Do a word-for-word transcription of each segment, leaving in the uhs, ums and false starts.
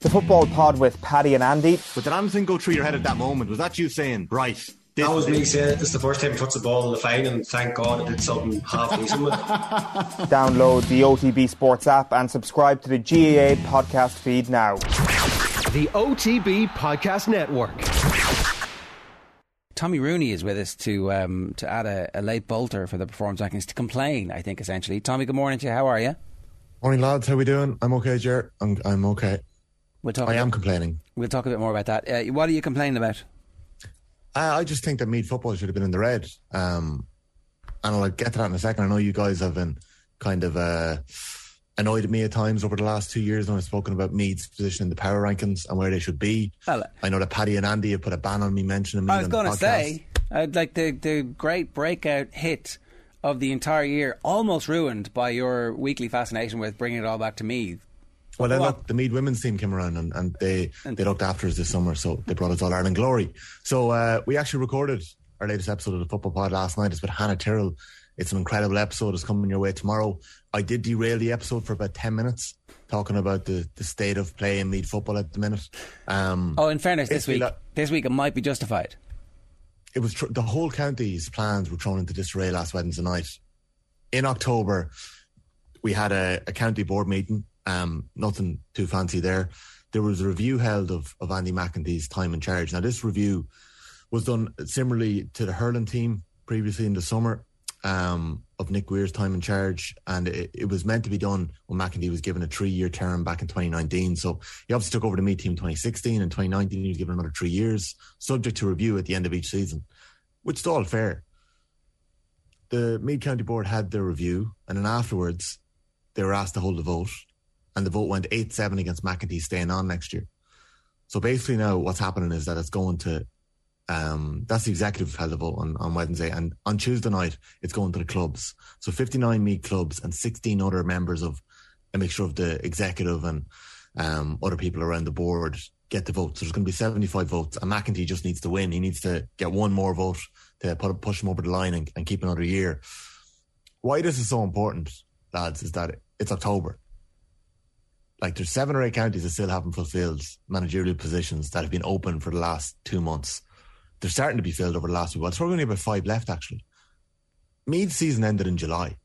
The Football Pod with Paddy and Andy. But did anything go through your head at that moment? Was that you saying, right? That was me saying, this is the first time he puts the ball in the fine, and thank God it did something half decent with it. Download the O T B Sports app and subscribe to the G A A podcast feed now. The O T B Podcast Network. Tommy Rooney is with us to um, to add a, a late bolter for the performance rankings, to complain, I think, essentially. Tommy, good morning to you. How are you? Morning, lads. How we doing? I'm okay, Ger. I'm, I'm okay. We'll talk I am bit, complaining. We'll talk a bit more about that. Uh, what are you complaining about? I, I just think that Meath football should have been in the red. Um, and I'll get to that in a second. I know you guys have been kind of uh, annoyed at me at times over the last two years when I've spoken about Meath's position in the power rankings and where they should be. Well, I know that Paddy and Andy have put a ban on me mentioning Meath. I was going to say, uh, like the, the great breakout hit of the entire year, almost ruined by your weekly fascination with bringing it all back to Meath. Well, then look, the Meath women's team came around and, and they they looked after us this summer, so they brought us All Ireland glory. So uh, we actually recorded our latest episode of the Football Pod last night. It's with Hannah Tyrrell. It's an incredible episode. It's coming your way tomorrow. I did derail the episode for about ten minutes, talking about the, the state of play in Meath football at the minute. Um, oh, in fairness, this week, like, this week it might be justified. It was tr- the whole county's plans were thrown into disarray last Wednesday night. In October, we had a, a county board meeting. Um, nothing too fancy there. There was a review held of, of Andy McEntee's time in charge. Now, this review was done similarly to the hurling team previously in the summer, um, of Nick Weir's time in charge, and it, it was meant to be done when McEntee was given a three-year term back in twenty nineteen. So he obviously took over the Meath team in twenty sixteen, and twenty nineteen he was given another three years, subject to review at the end of each season, which is all fair. The Meath County Board had their review, and then afterwards they were asked to hold a vote. And the vote went eight seven against McEntee staying on next year. So basically now what's happening is that it's going to, um, that's the executive held the vote on, on Wednesday. And on Tuesday night, it's going to the clubs. So fifty-nine Meath clubs and sixteen other members of a mixture of the executive and um, other people around the board get the vote. So there's going to be seventy-five votes. And McEntee just needs to win. He needs to get one more vote to put, push him over the line and, and keep another year. Why this is so important, lads, is that it's October. Like, there's seven or eight counties that still haven't fulfilled managerial positions that have been open for the last two months. They're starting to be filled over the last few months. There's probably only about five left, actually. Meath's season ended in July.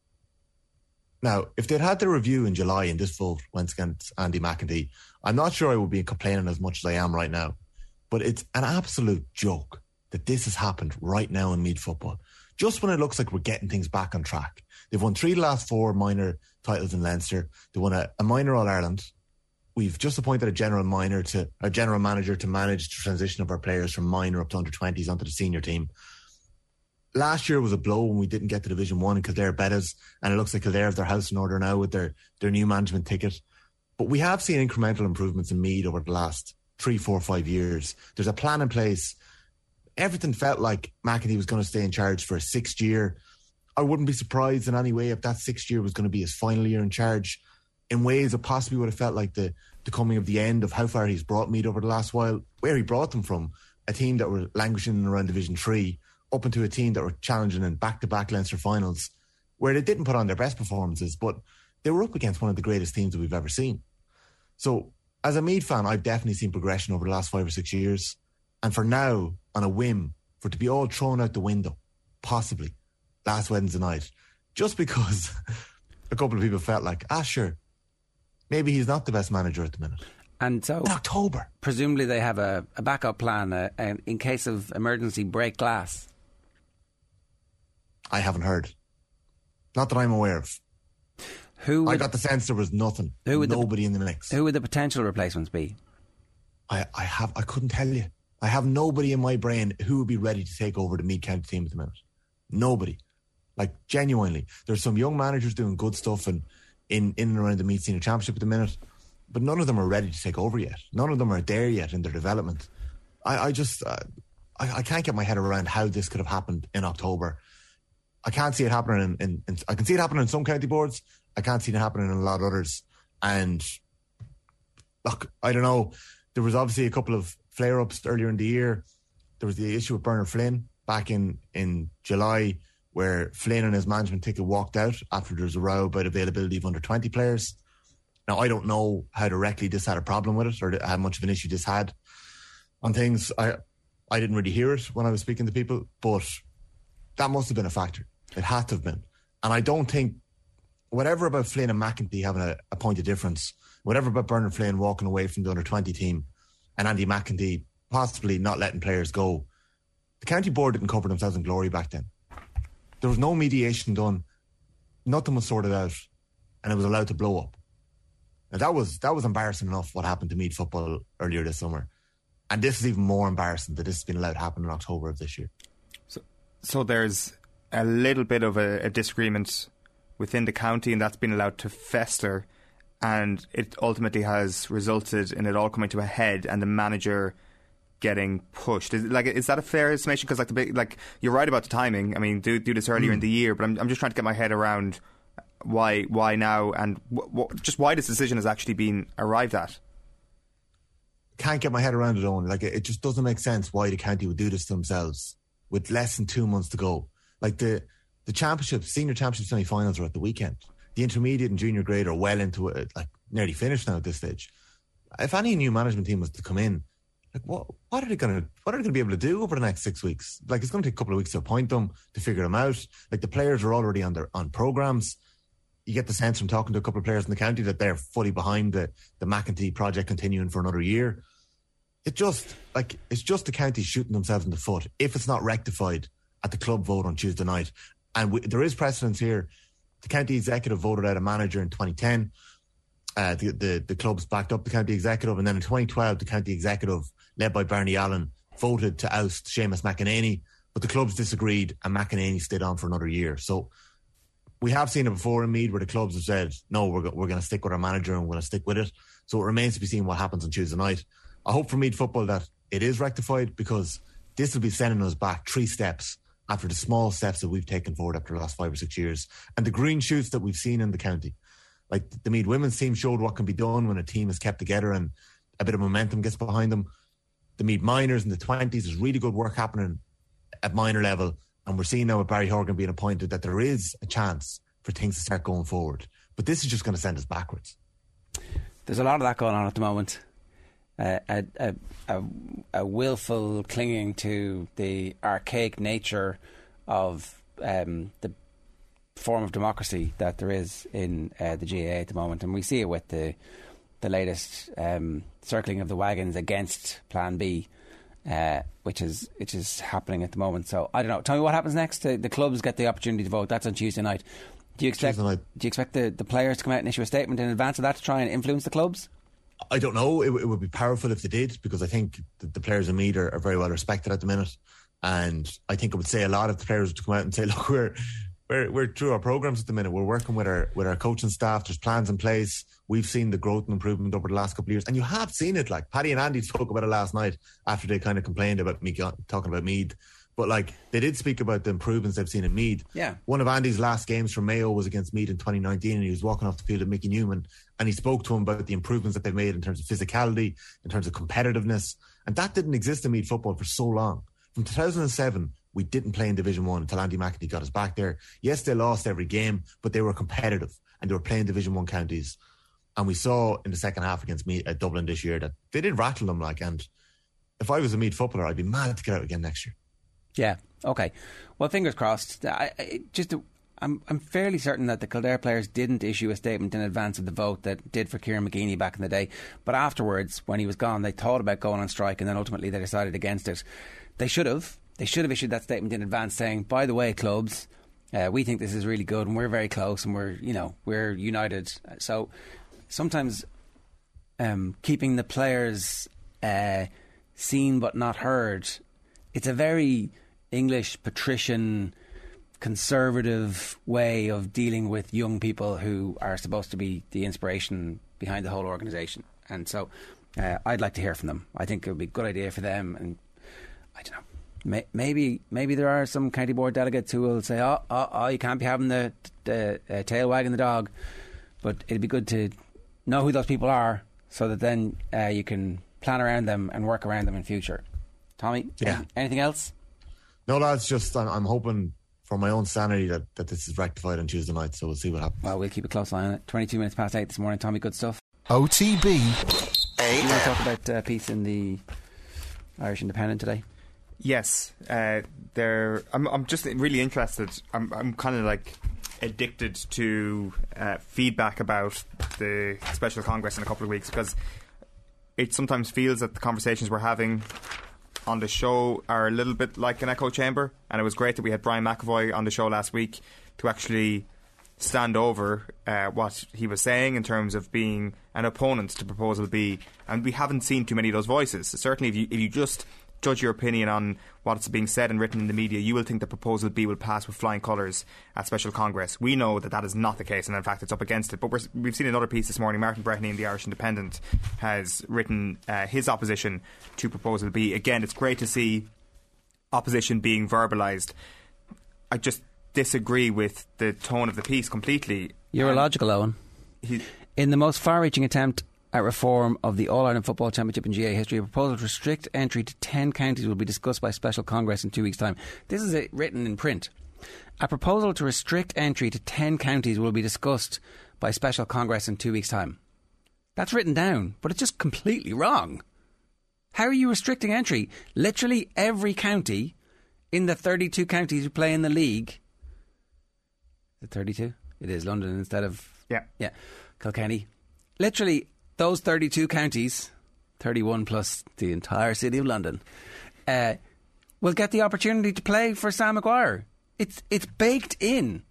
Now, if they'd had their review in July and this vote went against Andy McEntee, I'm not sure I would be complaining as much as I am right now. But it's an absolute joke that this has happened right now in Meath football. Just when it looks like we're getting things back on track. They've won three of the last four minor titles in Leinster. They won a, a minor All-Ireland. We've just appointed a general minor to a general manager to manage the transition of our players from minor up to under twenties onto the senior team. Last year was a blow when we didn't get to Division One and Kildare bet us, and it looks like Kildare have their house in order now with their, their new management ticket. But we have seen incremental improvements in Meath over the last three, four, five years. There's a plan in place. Everything felt like McEntee was going to stay in charge for a sixth year. I wouldn't be surprised in any way if that sixth year was going to be his final year in charge. In ways, it possibly would have felt like the, the coming of the end of how far he's brought Meath over the last while, where he brought them from, a team that were languishing around Division three, up into a team that were challenging in back-to-back Leinster finals, where they didn't put on their best performances, but they were up against one of the greatest teams that we've ever seen. So, as a Meath fan, I've definitely seen progression over the last five or six years. And for now, on a whim, for it to be all thrown out the window, possibly, last Wednesday night, just because a couple of people felt like, ah, sure, maybe he's not the best manager at the minute. And so, in October, presumably they have a, a backup plan uh, in case of emergency break glass. I haven't heard. Not that I'm aware of. Who would, I got the sense there was nothing. Who would Nobody the, in the mix. Who would the potential replacements be? I, I have. I couldn't tell you. I have nobody in my brain who would be ready to take over the Meath County team at the minute. Nobody. Like, genuinely. There's some young managers doing good stuff in, in, in and around the Meath Senior Championship at the minute, but none of them are ready to take over yet. None of them are there yet in their development. I, I just... Uh, I, I can't get my head around how this could have happened in October. I can't see it happening in, in, in... I can see it happening in some county boards. I can't see it happening in a lot of others. And, look, I don't know. There was obviously a couple of flare-ups earlier in the year. There was the issue with Bernard Flynn back in, in July, where Flynn and his management ticket walked out after there was a row about availability of under twenty players. Now, I don't know how directly this had a problem with it or how much of an issue this had on things. I I didn't really hear it when I was speaking to people, but that must have been a factor. It had to have been. And I don't think, whatever about Flynn and McEntee having a, a point of difference, whatever about Bernard Flynn walking away from the under twenty team and Andy McEntee possibly not letting players go, the county board didn't cover themselves in glory back then. There was no mediation done. Nothing was sorted out, and it was allowed to blow up. Now, that was that was embarrassing enough what happened to Meath football earlier this summer. And this is even more embarrassing that this has been allowed to happen in October of this year. So, so there's a little bit of a, a disagreement within the county, and that's been allowed to fester, and it ultimately has resulted in it all coming to a head and the manager getting pushed. Is, like, is that a fair estimation? Because like the big, like you're right about the timing. I mean, do do this earlier mm. in the year, but I'm I'm just trying to get my head around why why now and w- w- just why this decision has actually been arrived at. Can't get my head around it, Owen. Like, it just doesn't make sense why the county would do this to themselves with less than two months to go. Like the the championship, senior championship semi-finals are at the weekend. The intermediate and junior grade are well into it, like nearly finished now at this stage. If any new management team was to come in, like what what are they gonna what are they gonna be able to do over the next six weeks? Like, it's gonna take a couple of weeks to appoint them, to figure them out. Like, the players are already on their on programs. You get the sense from talking to a couple of players in the county that they're fully behind the the McEntee project continuing for another year. It just like it's just the county shooting themselves in the foot if it's not rectified at the club vote on Tuesday night. And we, there is precedence here. The county executive voted out a manager in twenty ten. Uh, the, the the clubs backed up the county executive, and then in twenty twelve, the county executive, led by Barney Allen, voted to oust Seamus McEnany, but the clubs disagreed, and McEnany stayed on for another year. So we have seen it before in Meath, where the clubs have said, "No, we're go- we're going to stick with our manager and we're going to stick with it." So it remains to be seen what happens on Tuesday night. I hope for Meath football that it is rectified, because this will be sending us back three steps after the small steps that we've taken forward after the last five or six years, and the green shoots that we've seen in the county. Like, the Meath women's team showed what can be done when a team is kept together and a bit of momentum gets behind them. The Meath minors in the twenties, there's really good work happening at minor level, and we're seeing now with Barry Horgan being appointed that there is a chance for things to start going forward. But this is just going to send us backwards. There's a lot of that going on at the moment. Uh, a, a, a, a willful clinging to the archaic nature of um, the form of democracy that there is in uh, the G A A at the moment, and we see it with the the latest um, circling of the wagons against Plan B, uh, which is which is happening at the moment. So I don't know. Tell me what happens next. The, the clubs get the opportunity to vote. That's on Tuesday night. Do you expect? Do you expect the, the players to come out and issue a statement in advance of that to try and influence the clubs? I don't know. It, it would be powerful if they did, because I think the, the players in Meath are, are very well respected at the minute, and I think it would say a lot if the players would come out and say, "Look, we're we're we're through our programs at the minute. We're working with our with our coaching staff. There's plans in place. We've seen the growth and improvement over the last couple of years, and you have seen it. Like Paddy and Andy spoke about it last night after they kind of complained about me talking about Meath." But like, they did speak about the improvements they've seen in Meath. Yeah. One of Andy's last games for Mayo was against Meath in twenty nineteen, and he was walking off the field with Mickey Newman, and he spoke to him about the improvements that they've made in terms of physicality, in terms of competitiveness. And that didn't exist in Meath football for so long. From two thousand seven, we didn't play in Division One until Andy McEntee got us back there. Yes, they lost every game, but they were competitive, and they were playing Division One counties. And we saw in the second half against Meath at Dublin this year that they did rattle them. Like, and if I was a Meath footballer, I'd be mad to get out again next year. Yeah. Okay. Well, fingers crossed. I, I, just, I'm, I'm fairly certain that the Kildare players didn't issue a statement in advance of the vote that did for Kieran McGeeney back in the day. But afterwards, when he was gone, they thought about going on strike, and then ultimately they decided against it. They should have. They should have issued that statement in advance, saying, "By the way, clubs, uh, we think this is really good, and we're very close, and we're, you know, we're united." So sometimes um, keeping the players uh, seen but not heard. It's a very English, patrician, conservative way of dealing with young people who are supposed to be the inspiration behind the whole organisation. And so uh, I'd like to hear from them. I think it would be a good idea for them. And I don't know, may, maybe maybe there are some county board delegates who will say, oh, oh, oh you can't be having the, the uh, tail wagging the dog. But it'd be good to know who those people are, so that then uh, you can plan around them and work around them in future. Tommy, yeah. anything else? No, lads, just I'm, I'm hoping for my own sanity that, that this is rectified on Tuesday night. So we'll see what happens. Well, we'll keep a close eye on it. twenty-two minutes past eight this morning. Tommy, good stuff. O T B A M. You want to talk about a uh, piece in the Irish Independent today? Yes, uh, they're. I'm. I'm just really interested. I'm. I'm kind of like addicted to uh, feedback about the special Congress in a couple of weeks, because it sometimes feels that the conversations we're having on the show are a little bit like an echo chamber. And it was great that we had Brian McAvoy on the show last week to actually stand over uh, what he was saying in terms of being an opponent to Proposal B. And we haven't seen too many of those voices. Certainly, if you if you just judge your opinion on what's being said and written in the media, you will think that Proposal B will pass with flying colours at Special Congress. We know that that is not the case, and in fact it's up against it. But we're, we've seen another piece this morning. Martin Breheny in the Irish Independent has written uh, his opposition to Proposal B. Again, it's great to see opposition being verbalised. I just disagree with the tone of the piece completely. You're um, illogical, Owen. He, in the most far-reaching attempt at reform of the All-Ireland Football Championship in G A A history, a proposal to restrict entry to ten counties will be discussed by Special Congress in two weeks' time. This is it written in print. A proposal to restrict entry to ten counties will be discussed by Special Congress in two weeks' time. That's written down, but it's just completely wrong. How are you restricting entry? Literally every county in the thirty-two counties who play in the league. Is it thirty-two? It is London instead of... Yeah. Yeah. Kilkenny. Literally those thirty-two counties, thirty-one plus the entire city of London, uh, will get the opportunity to play for Sam Maguire. It's it's baked in.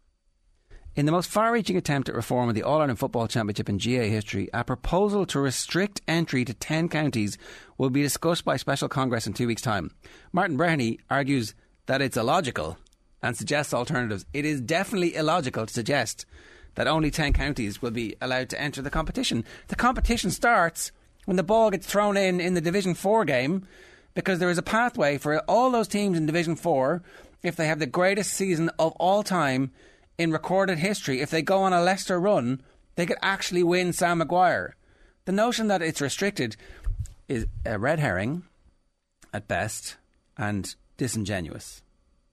In the most far-reaching attempt at reform of the All-Ireland Football Championship in G A A history, a proposal to restrict entry to ten counties will be discussed by Special Congress in two weeks' time. Martin Breheny argues that it's illogical and suggests alternatives. It is definitely illogical to suggest that only ten counties will be allowed to enter the competition. The competition starts when the ball gets thrown in in the Division four game, because there is a pathway for all those teams in Division four, if they have the greatest season of all time in recorded history, if they go on a Leicester run, they could actually win Sam Maguire. The notion that it's restricted is a red herring at best and disingenuous.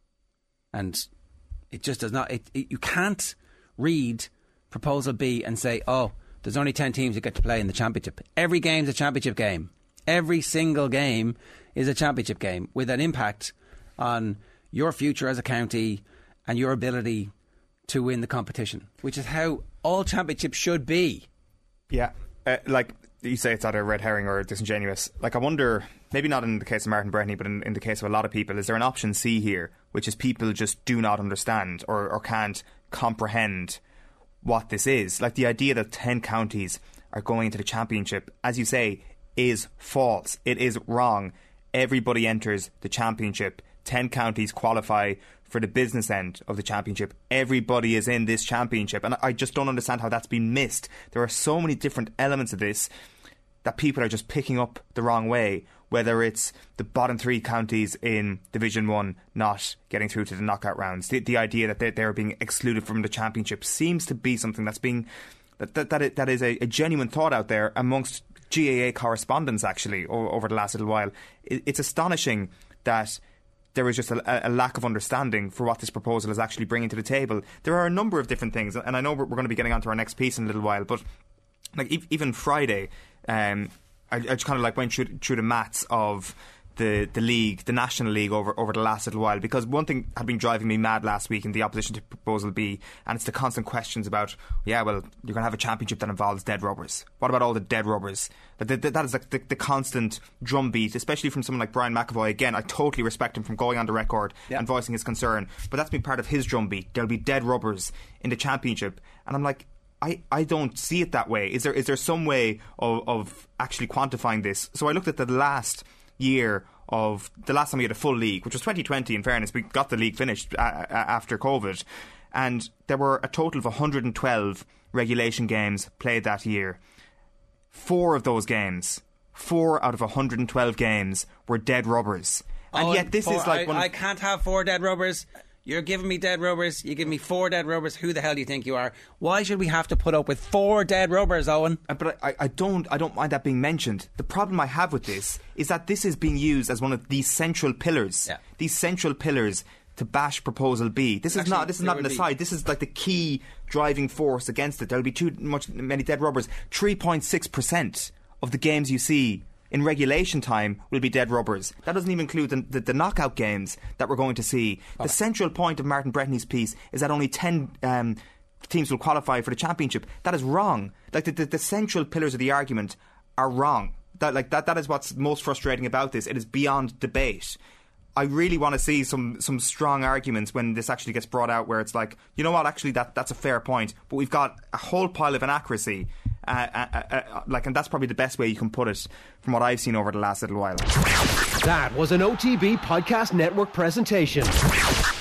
And it just does not... It, it, you can't read Proposal B and say, oh, there's only ten teams that get to play in the championship. Every game's a championship game. Every single game is a championship game with an impact on your future as a county and your ability to win the competition, which is how all championships should be. Yeah, uh, like you say, it's either a red herring or disingenuous. Like, I wonder, maybe not in the case of Martin Breheny, but in, in the case of a lot of people, is there an option C here, which is people just do not understand or, or can't comprehend what this is? Like, the idea that ten counties are going into the championship, as you say, is false. It is wrong. Everybody enters the championship. ten counties qualify for the business end of the championship. Everybody is in this championship, and I just don't understand how that's been missed. There are so many different elements of this that people are just picking up the wrong way, whether it's the bottom three counties in Division one not getting through to the knockout rounds. The, the idea that they, they're being excluded from the championship seems to be something that's being that that, that, it, that is a, a genuine thought out there amongst G A A correspondents, actually, o- over the last little while. It, it's astonishing that there is just a, a lack of understanding for what this proposal is actually bringing to the table. There are a number of different things, and I know we're, we're going to be getting onto our next piece in a little while, but like e- even Friday, um, I, I just kind of like went through, through the maths of the, the league, the National League, over, over the last little while, because one thing had been driving me mad last week in the opposition to Proposal B, and it's the constant questions about, yeah, well, you're going to have a championship that involves dead rubbers. What about all the dead rubbers? That, that, that is like the, the constant drumbeat, especially from someone like Brian McAvoy. Again, I totally respect him from going on the record yeah. and voicing his concern, but that's been part of his drumbeat. There'll be dead rubbers in the championship, and I'm like, I, I don't see it that way. Is there is there some way of, of actually quantifying this? So I looked at the last year of the last time we had a full league, which was twenty twenty. In fairness, we got the league finished uh, after COVID, and there were a total of one hundred twelve regulation games played that year. Four of those games, four out of one hundred twelve games, were dead rubbers, and oh, yet this four, is like I, one I can't have four dead rubbers. You're giving me dead rubbers. You give me four dead rubbers. Who the hell do you think you are? Why should we have to put up with four dead rubbers, Owen? Uh, but I, I don't I don't mind that being mentioned. The problem I have with this is that this is being used as one of these central pillars. Yeah. These central pillars to bash Proposal B. This is Actually, not. This is not an would be- aside. This is like the key driving force against it. There'll be too much many dead rubbers. Three point six percent of the games you see in regulation time will be dead rubbers. That doesn't even include the, the, the knockout games that we're going to see. Okay. The central point of Martin Bretney's piece is that only ten um, teams will qualify for the championship. That is wrong. Like the, the, the central pillars of the argument are wrong. That like that that is what's most frustrating about this. It is beyond debate. I really want to see some some strong arguments when this actually gets brought out, where it's like, you know what, actually that that's a fair point, but we've got a whole pile of inaccuracy, uh, uh, uh, like, and that's probably the best way you can put it from what I've seen over the last little while. That was an O T B Podcast Network presentation.